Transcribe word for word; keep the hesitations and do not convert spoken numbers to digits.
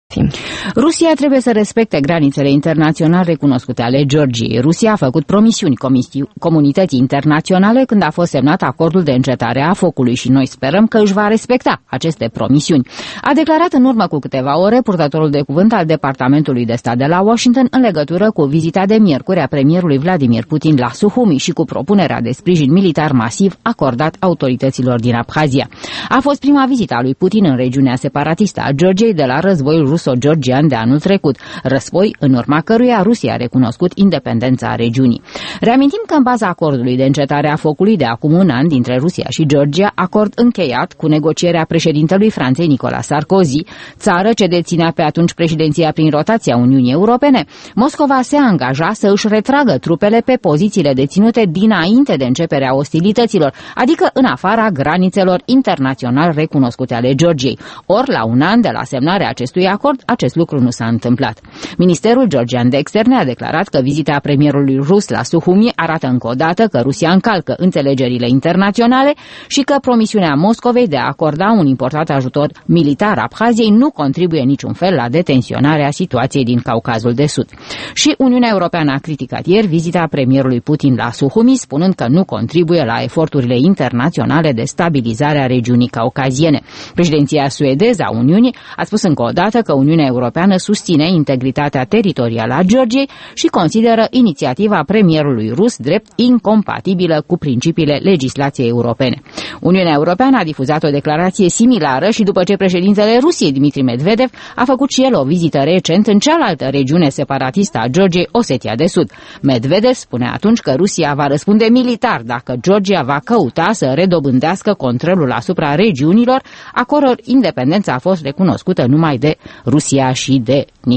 Rusia trebuie să respecte granițele internaționale recunoscute ale Georgiei. Rusia a făcut promisiuni comunității internaționale când a fost semnat acordul de încetare a focului și noi sperăm că își va respecta aceste promisiuni. A declarat în urmă cu câteva ore purtătorul de cuvânt al Departamentului de Stat de la Washington în legătură cu vizita de miercuri a premierului Vladimir Putin la Suhumi și cu propunerea de sprijin militar masiv acordat autorităților din Abhazia. A fost prima vizită a lui Putin în regiunea separatistă a Georgiei de la războiul ruso-georgian de anul trecut, război în urma căruia Rusia a recunoscut independența regiunii. Reamintim că în baza acordului de încetare a focului de acum un an dintre Rusia și Georgia, acord încheiat cu negocierea președintelui Franței Nicolas Sarkozy, țară ce deținea pe atunci președinția prin rotația Uniunii Europene, Moscova se angaja să își retragă trupele pe pozițiile deținute dinainte de începerea ostilităților, adică în afara granițelor internațional recunoscute ale Georgiei. Ori la un an de la semnarea acestui acord, acest lucru nu s-a întâmplat. Ministerul georgian de externe a declarat că vizita premierului rus la Suhumi arată încă o dată că Rusia încalcă înțelegerile internaționale și că promisiunea Moscovei de a acorda un important ajutor militar Abhaziei nu contribuie niciun fel la detensionarea situației din Caucazul de Sud. Și Uniunea Europeană a criticat ieri vizita premierului Putin la Suhumi, spunând că nu contribuie la eforturile internaționale de stabilizare a regiunii caucaziene. Președinția suedeză a Uniunii a spus încă o dată că Uniunea Europeană susține integritatea teritorială a Georgiei și consideră inițiativa premierului rus drept incompatibilă cu principiile legislației europene. Uniunea Europeană a difuzat o declarație similară și după ce președintele Rusiei, Dmitri Medvedev, a făcut și el o vizită recent în cealaltă regiune separatistă a Georgiei, Osetia de Sud. Medvedev spune atunci că Rusia va răspunde militar dacă Georgia va căuta să redobândească controlul asupra regiunilor, a căror independență a fost recunoscută numai de Rusia și de